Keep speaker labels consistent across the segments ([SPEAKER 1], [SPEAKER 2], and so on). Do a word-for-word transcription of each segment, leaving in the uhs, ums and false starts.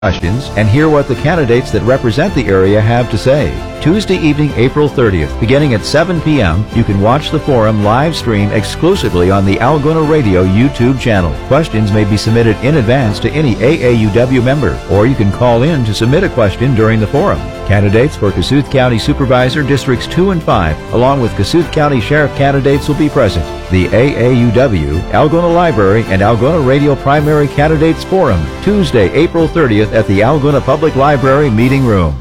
[SPEAKER 1] questions and hear what the candidates that represent the area have to say. Tuesday evening, April thirtieth, beginning at seven p.m., you can watch the forum live stream exclusively on the Algona Radio YouTube channel. Questions may be submitted in advance to any A A U W member, or you can call in to submit a question during the forum. Candidates for Kossuth County Supervisor Districts two and five, along with Kossuth County Sheriff candidates will be present. The A A U W, Algona Library, and Algona Radio Primary Candidates Forum, Tuesday, April thirtieth at the Algona Public Library Meeting Room.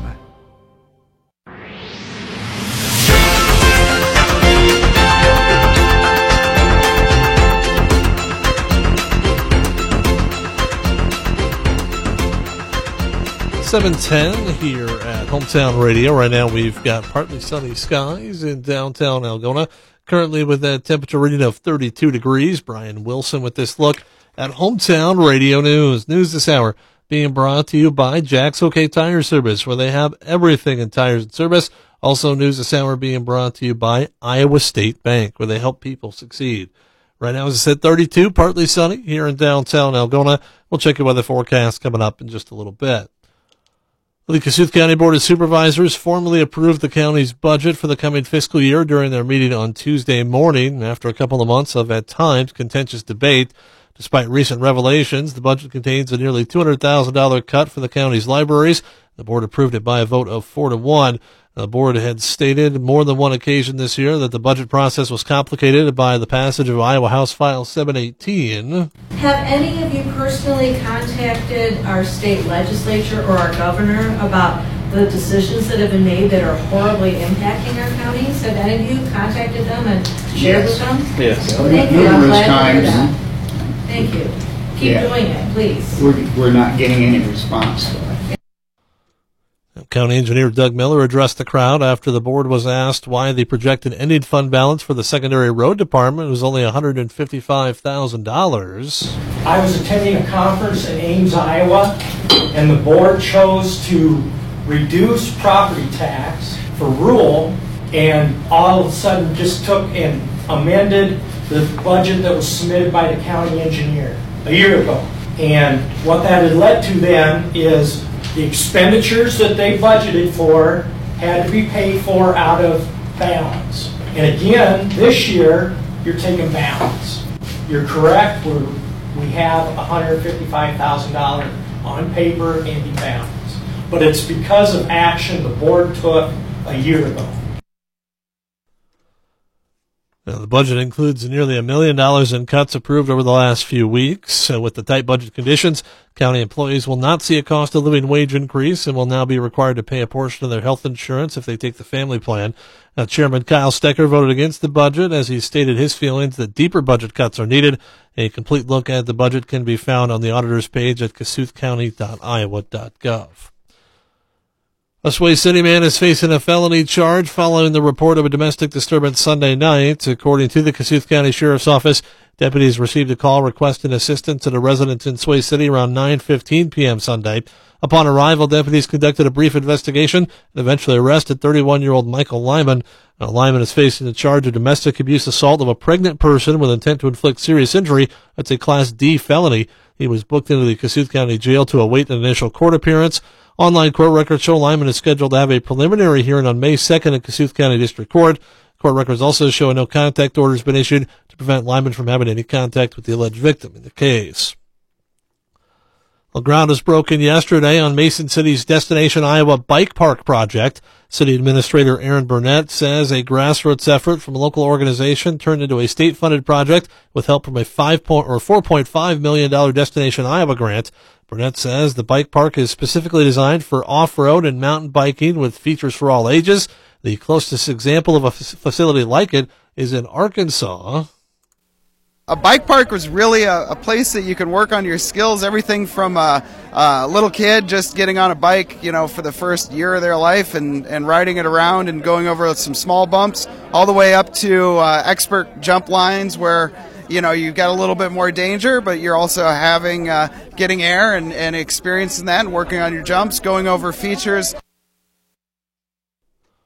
[SPEAKER 2] seven ten here at Hometown Radio. Right now we've got partly sunny skies in downtown Algona, currently with a temperature reading of thirty-two degrees. Brian Wilson with this look at Hometown Radio News. News this hour being brought to you by Jack's OK Tire Service, where they have everything in tires and service. Also news this hour being brought to you by Iowa State Bank, where they help people succeed. Right now, as I said, thirty-two, partly sunny here in downtown Algona. We'll check your weather forecast coming up in just a little bit. The Kossuth County Board of Supervisors formally approved the county's budget for the coming fiscal year during their meeting on Tuesday morning. After a couple of months of, at times, contentious debate, despite recent revelations, the budget contains a nearly two hundred thousand dollars cut for the county's libraries. The board approved it by a vote of four to one. The board had stated more than one occasion this year that the budget process was complicated by the passage of Iowa House File seven eighteen.
[SPEAKER 3] Have any of you personally contacted our state legislature or our governor about the decisions that have been made that are horribly impacting our counties? Have any of you contacted them and shared
[SPEAKER 4] Yes.
[SPEAKER 3] with them?
[SPEAKER 4] Yes.
[SPEAKER 3] Thank you. I'm
[SPEAKER 4] Numerous
[SPEAKER 3] glad to hear
[SPEAKER 4] times.
[SPEAKER 3] that. Thank you. Keep
[SPEAKER 4] Yeah.
[SPEAKER 3] doing it, please.
[SPEAKER 4] We're, we're not getting any response to it.
[SPEAKER 2] County Engineer Doug Miller addressed the crowd after the board was asked why the projected ending fund balance for the secondary road department was only one hundred fifty-five thousand dollars.
[SPEAKER 5] I was attending a conference in Ames, Iowa, and the board chose to reduce property tax for rural, and all of a sudden just took and amended the budget that was submitted by the county engineer a year ago. And what that had led to then is the expenditures that they budgeted for had to be paid for out of balance. And again, this year, you're taking balance. You're correct, we're, we have one hundred fifty-five thousand dollars on paper ending balance. But it's because of action the board took a year ago.
[SPEAKER 2] Now, the budget includes nearly a million dollars in cuts approved over the last few weeks. Uh, with the tight budget conditions, county employees will not see a cost of living wage increase and will now be required to pay a portion of their health insurance if they take the family plan. Now, Chairman Kyle Stecker voted against the budget as he stated his feelings that deeper budget cuts are needed. A complete look at the budget can be found on the auditor's page at kossuth county dot iowa dot gov. A Sway City man is facing a felony charge following the report of a domestic disturbance Sunday night. According to the Kossuth County Sheriff's Office, deputies received a call requesting assistance at a residence in Sway City around nine fifteen p.m. Sunday. Upon arrival, deputies conducted a brief investigation and eventually arrested thirty-one-year-old Michael Lyman. Now, Lyman is facing the charge of domestic abuse assault of a pregnant person with intent to inflict serious injury. That's a Class D felony. He was booked into the Kossuth County Jail to await an initial court appearance. Online court records show Lyman is scheduled to have a preliminary hearing on May second at Kossuth County District Court. Court records also show a no contact order has been issued to prevent Lyman from having any contact with the alleged victim in the case. The ground was broken yesterday on Mason City's Destination Iowa Bike Park project. City Administrator Aaron Burnett says a grassroots effort from a local organization turned into a state-funded project with help from a five point or four point five million dollars Destination Iowa grant. Burnett says the bike park is specifically designed for off-road and mountain biking with features for all ages. The closest example of a f- facility like it is in Arkansas.
[SPEAKER 6] A bike park was really a, a place that you can work on your skills, everything from a, a little kid just getting on a bike, you know, for the first year of their life and, and riding it around and going over some small bumps, all the way up to uh, expert jump lines where, you know, you've got a little bit more danger, but you're also having, uh, getting air and, and experiencing that and working on your jumps, going over features.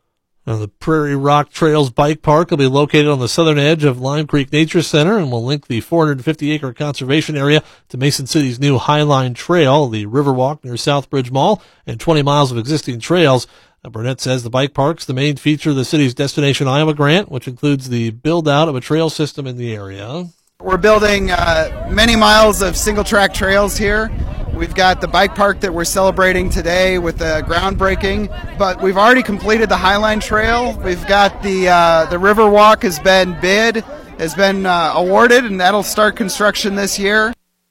[SPEAKER 2] Now, the Prairie Rock Trails Bike Park will be located on the southern edge of Lime Creek Nature Center and will link the four hundred fifty acre conservation area to Mason City's new Highline Trail, the Riverwalk near Southbridge Mall, and twenty miles of existing trails. Now, Burnett says the bike park's the main feature of the city's Destination Iowa grant, which includes the build-out of a trail system in the area.
[SPEAKER 6] We're building uh, many miles of single-track trails here. We've got the bike park that we're celebrating today with the groundbreaking, but we've already completed the Highline Trail. We've got the uh, the Riverwalk has been bid, has been uh, awarded, and that'll start construction this year.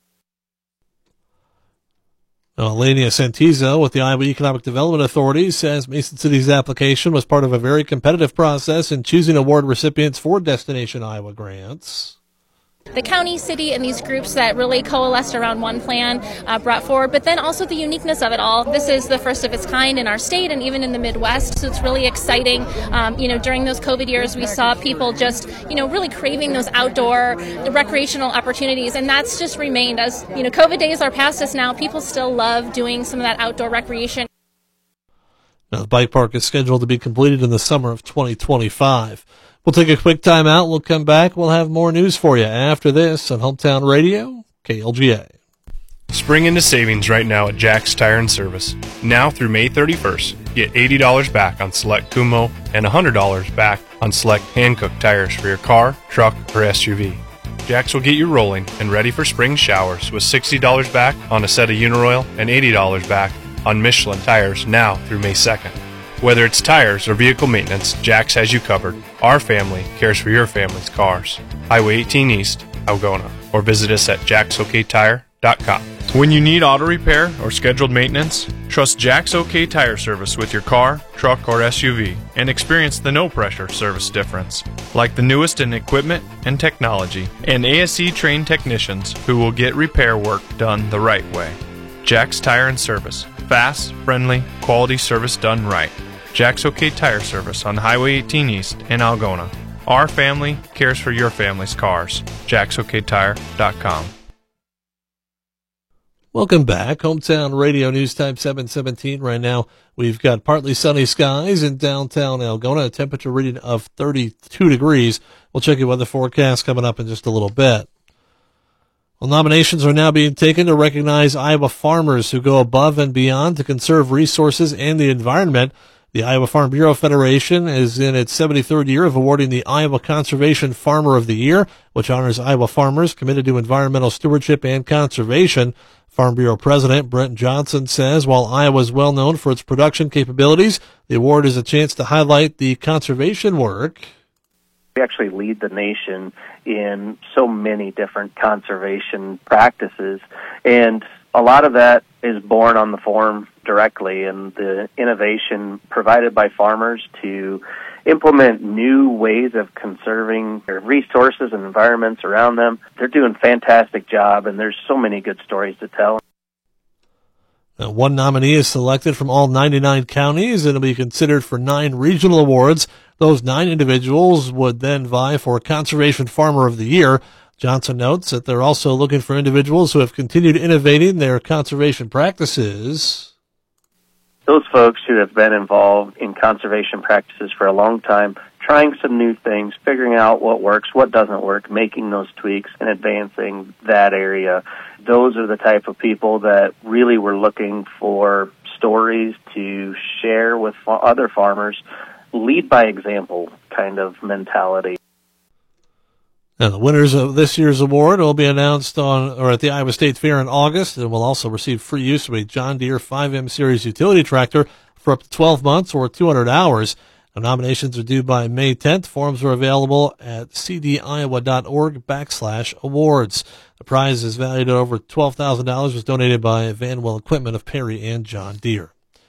[SPEAKER 2] Now, Elenia Santizo with the Iowa Economic Development Authority says Mason City's application was part of a very competitive process in choosing award recipients for Destination Iowa grants.
[SPEAKER 7] The county, city, and these groups that really coalesced around one plan uh, brought forward, but then also the uniqueness of it all. This is the first of its kind in our state and even in the Midwest, so it's really exciting. Um, you know, during those COVID years, we saw people just, you know, really craving those outdoor recreational opportunities, and that's just remained. As, you know, COVID days are past us now, people still love doing some of that outdoor recreation.
[SPEAKER 2] Now, the bike park is scheduled to be completed in the summer of twenty twenty-five. We'll take a quick time out. We'll come back. We'll have more news for you after this on Hometown Radio, K L G A.
[SPEAKER 8] Spring into savings right now at Jack's Tire and Service. Now through May thirty-first, get eighty dollars back on select Kumho and one hundred dollars back on select Hankook tires for your car, truck, or S U V. Jack's will get you rolling and ready for spring showers with sixty dollars back on a set of Uniroyal and eighty dollars back on Michelin tires now through May second. Whether it's tires or vehicle maintenance, Jack's has you covered. Our family cares for your family's cars. Highway eighteen East, Algona, or visit us at jacks ok tire dot com. When you need auto repair or scheduled maintenance, trust Jack's OK Tire Service with your car, truck, or S U V and experience the no-pressure service difference. Like the newest in equipment and technology, and A S E-trained technicians who will get repair work done the right way. Jack's Tire and Service. Fast, friendly, quality service done right. Jack's OK Tire Service on Highway eighteen East in Algona. Our family cares for your family's cars. jacks ok tire dot com.
[SPEAKER 2] Welcome back. Hometown Radio News Time seven seventeen. Right now, we've got partly sunny skies in downtown Algona, a temperature reading of thirty-two degrees. We'll check your weather forecast coming up in just a little bit. Well, nominations are now being taken to recognize Iowa farmers who go above and beyond to conserve resources and the environment. The Iowa Farm Bureau Federation is in its seventy-third year of awarding the Iowa Conservation Farmer of the Year, which honors Iowa farmers committed to environmental stewardship and conservation. Farm Bureau President Brent Johnson says while Iowa is well known for its production capabilities, the award is a chance to highlight the conservation work.
[SPEAKER 9] We actually lead the nation in so many different conservation practices, and a lot of that is born on the farm directly, and the innovation provided by farmers to implement new ways of conserving their resources and environments around them. They're doing a fantastic job, and there's so many good stories to tell.
[SPEAKER 2] Now, one nominee is selected from all ninety-nine counties, and will be considered for nine regional awards. Those nine individuals would then vie for Conservation Farmer of the Year. Johnson notes that they're also looking for individuals who have continued innovating their conservation practices.
[SPEAKER 9] Those folks who have been involved in conservation practices for a long time, trying some new things, figuring out what works, what doesn't work, making those tweaks, and advancing that area. Those are the type of people that really were looking for stories to share with fa- other farmers, lead by example kind of mentality.
[SPEAKER 2] Now, the winners of this year's award will be announced on or at the Iowa State Fair in August, and will also receive free use of a John Deere five M Series utility tractor for up to twelve months or two hundred hours. Now, nominations are due by May tenth. Forms are available at cdiowa.org backslash awards. The prize is valued at over twelve thousand dollars, was donated by Vanwell Equipment of Perry and John Deere.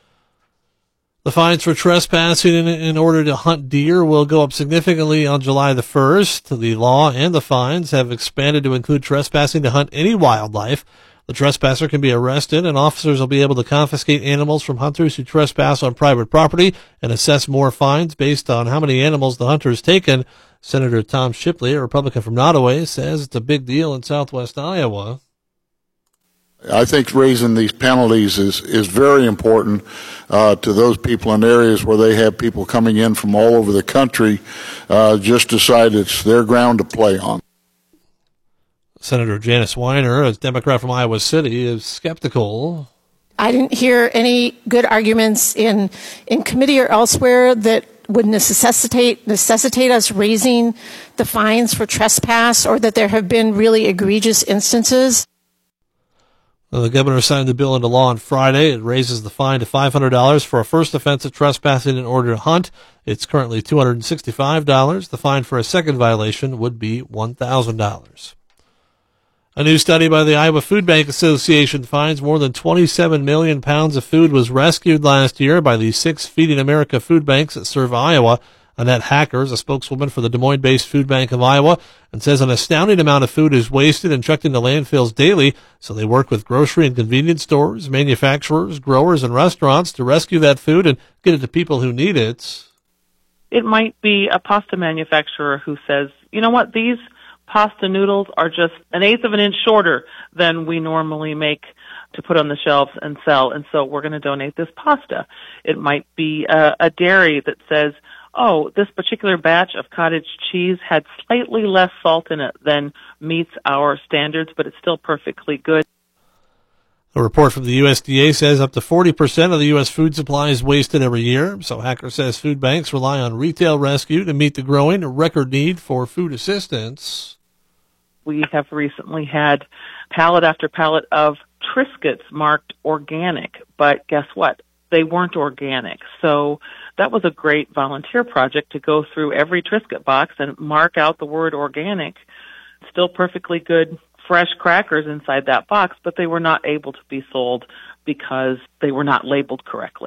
[SPEAKER 2] The fines for trespassing in, in order to hunt deer will go up significantly on July the first. The law and the fines have expanded to include trespassing to hunt any wildlife. The trespasser can be arrested, and officers will be able to confiscate animals from hunters who trespass on private property and assess more fines based on how many animals the hunter has taken. Senator Tom Shipley, a Republican from Nottoway, says it's a big deal in southwest Iowa.
[SPEAKER 10] I think raising these penalties is, is very important uh, to those people in areas where they have people coming in from all over the country, uh, just decide it's their ground to play on.
[SPEAKER 2] Senator Janice Weiner, a Democrat from Iowa City, is skeptical.
[SPEAKER 11] I didn't hear any good arguments in, in committee or elsewhere that would necessitate necessitate us raising the fines for trespass, or that there have been really egregious instances.
[SPEAKER 2] Well, the governor signed the bill into law on Friday. It raises the fine to five hundred dollars for a first offense of trespassing in order to hunt. It's currently two hundred sixty-five dollars. The fine for a second violation would be one thousand dollars. A new study by the Iowa Food Bank Association finds more than twenty-seven million pounds of food was rescued last year by the six Feeding America food banks that serve Iowa. Annette Hackers, a spokeswoman for the Des Moines-based Food Bank of Iowa, and says an astounding amount of food is wasted and trucked into landfills daily, so they work with grocery and convenience stores, manufacturers, growers, and restaurants to rescue that food and get it to people who need it.
[SPEAKER 12] It might be a pasta manufacturer who says, you know what, these pasta noodles are just an eighth of an inch shorter than we normally make to put on the shelves and sell, and so we're going to donate this pasta. It might be a, a dairy that says, oh, this particular batch of cottage cheese had slightly less salt in it than meets our standards, but it's still perfectly good.
[SPEAKER 2] A report from the U S D A says up to forty percent of the U S food supply is wasted every year. So Hacker says food banks rely on retail rescue to meet the growing record need for food assistance.
[SPEAKER 12] We have recently had pallet after pallet of Triscuits marked organic, but guess what? They weren't organic. So that was a great volunteer project to go through every Triscuit box and mark out the word organic. Still perfectly good fresh crackers inside that box, but they were not able to be sold because they were not labeled correctly.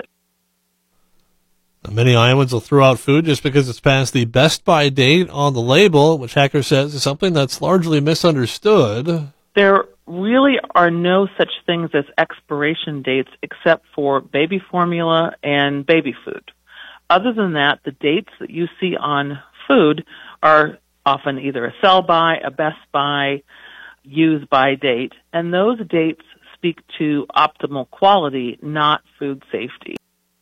[SPEAKER 2] Many Iowans will throw out food just because it's past the best by date on the label, which Hacker says is something that's largely misunderstood.
[SPEAKER 12] There really are no such things as expiration dates except for baby formula and baby food. Other than that, the dates that you see on food are often either a sell by, a best by, use by date, and those dates speak to optimal quality, not food safety.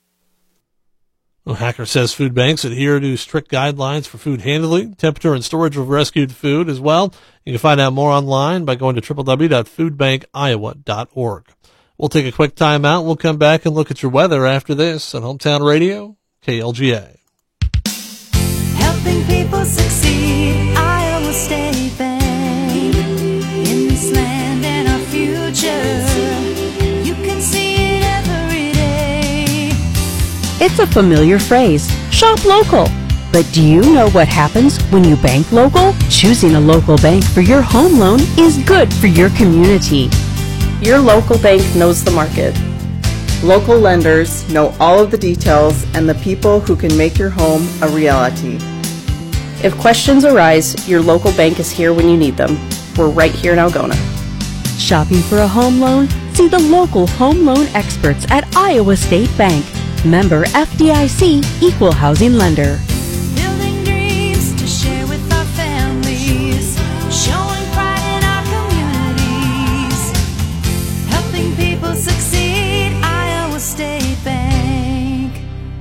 [SPEAKER 2] Well, Hacker says food banks adhere to strict guidelines for food handling, temperature, and storage of rescued food as well. You can find out more online by going to w w w dot food bank iowa dot org. We'll take a quick time out. We'll come back and look at your weather after this on Hometown Radio, K L G A.
[SPEAKER 13] Helping people succeed, Iowa State Bank. In this land and our future, you can see it every day.
[SPEAKER 14] It's a familiar phrase, shop local. But do you know what happens when you bank local? Choosing a local bank for your home loan is good for your community.
[SPEAKER 15] Your local bank knows the market. Local lenders know all of the details and the people who can make your home a reality. If questions arise, your local bank is here when you need them. We're right here in Algona.
[SPEAKER 14] Shopping for a home loan? See the local home loan experts at Iowa State Bank. Member F D I C, Equal Housing Lender.
[SPEAKER 13] Building dreams to share with our families, showing pride in our communities, helping people succeed, Iowa State Bank.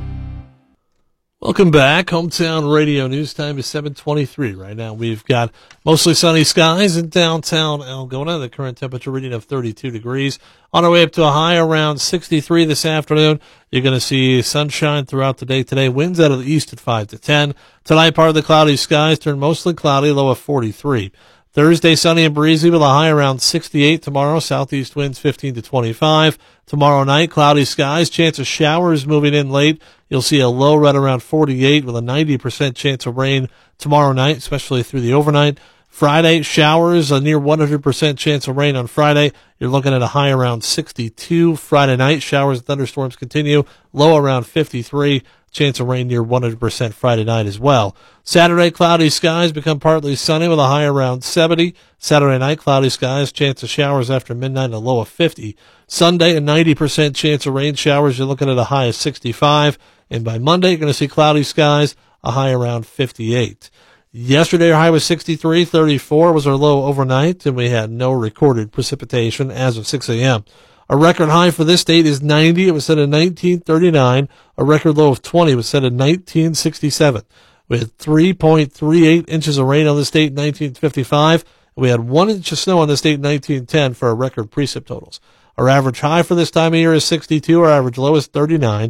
[SPEAKER 2] Welcome back. Hometown Radio News time is seven twenty-three. Right now we've got mostly sunny skies in downtown Algona. The current temperature reading of thirty-two degrees. On our way up to a high around sixty-three this afternoon. You're going to see sunshine throughout the day today. Winds out of the east at five to ten. Tonight, part of the cloudy skies turn mostly cloudy, low of forty-three. Thursday, sunny and breezy with a high around sixty-eight. Tomorrow, southeast winds fifteen to twenty-five. Tomorrow night, cloudy skies. Chance of showers moving in late. You'll see a low right around forty-eight with a ninety percent chance of rain tomorrow night, especially through the overnight. Friday, showers, a near one hundred percent chance of rain on Friday. You're looking at a high around sixty-two. Friday night, showers and thunderstorms continue. Low around fifty-three. Chance of rain near one hundred percent Friday night as well. Saturday, cloudy skies become partly sunny with a high around seventy. Saturday night, cloudy skies, chance of showers after midnight and a low of fifty. Sunday, a ninety percent chance of rain showers. You're looking at a high of sixty-five. And by Monday, you're going to see cloudy skies, a high around fifty-eight. Yesterday, our high was sixty-three, thirty-four was our low overnight, and we had no recorded precipitation as of six a.m. A record high for this date is ninety. It was set in nineteen thirty-nine. A record low of twenty was set in nineteen sixty-seven. We had three point three eight inches of rain on this date in nineteen fifty-five. We had one inch of snow on this date in nineteen ten for our record precip totals. Our average high for this time of year is sixty-two. Our average low is thirty-nine.